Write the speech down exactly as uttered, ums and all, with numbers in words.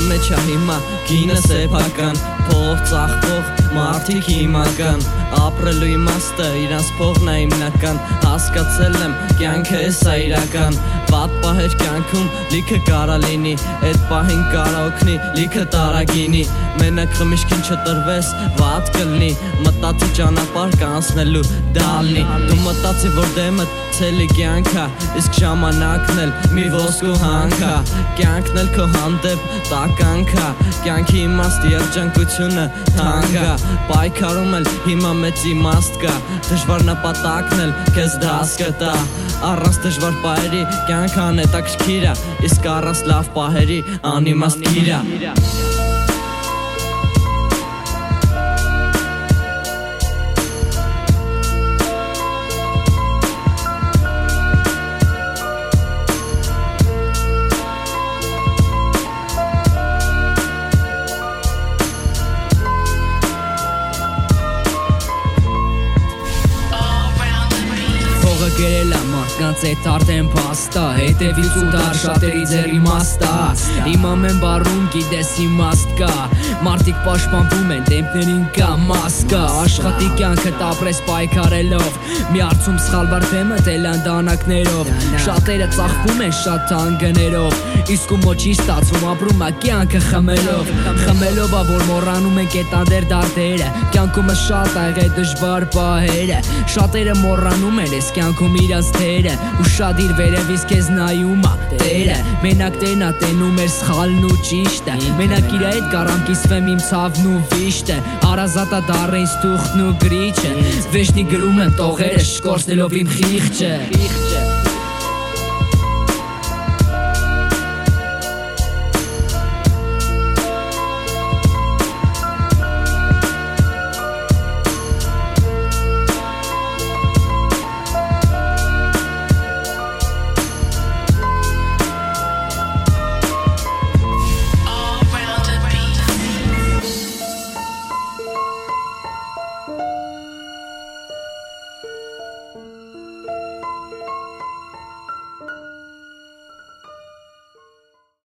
Երկրի մեջ է հիմա գինը սեփական, փող ծախվող մարդիկ հիմական, ապրելու իմաստը իրանց փողն է հիմնական, հասկացել եմ կյանքը էսա իրական, վատ պահեր կյանքում լիքը կարա լինի, այդ պահին կարա օգնի լիքը տարագինի, մենակ խմիչքին չտրվես վատ կլինի, մտածի ճանապարհ կանցնելու դալնի, դու մտածի որ դեմդ ցելի կյանքա, իսկ ժամանակն էլ մի ոսկու հանքա, կյանքն էլ քո հանդեպ տականքա, կյանքի իմաստի երջանկությունը թանկա, պայքարում էլ հիմա մեծ իմաստ կա, դժվար նպատակն էլ քեզ դաս կտա, առանց դժվար պահերի կյանք անհետաքրքիր ա, իսկ առանց լավ պահերի անիմաստ գիր ա։ Գերել է մարդկանց էդ արդեն պաստա, հետևից ու դար շատերի ձեր իմաստա, իմ ամեն բառում գիտես իմաստ կա, մարդիկ պաշտպանվում են դեմքներին կա մաս կա, աշխատի կյանքդ ապրես պայքարելով, մի արցում սխալվար բեմը տելան դանակներով, շատերը ծախվում են շատ թանկներով, իսկ ում ոչի ստացվում ապրում ա կյանքը խմելով, խմելով ա որ մոռանում են կետանդեր դարտերը, կյանքումը շատ ա եղել դժվար պահերը, շատերը մոռանում են ես կյանքում իրաց թերը, ու շատ իր վերևից քեզ նայում ա տերը, մենակ տերն ա տենում էր սխալն ու ճիշտը, մենակ իրա հետ կարամ կիսվեմ իմ ցավն ու վիշտը, հարազատ ա դառը ինձ թուղթն ու գրիչը, վեշնի գրում եմ տողերը շկորցնելով իմ խիղճը։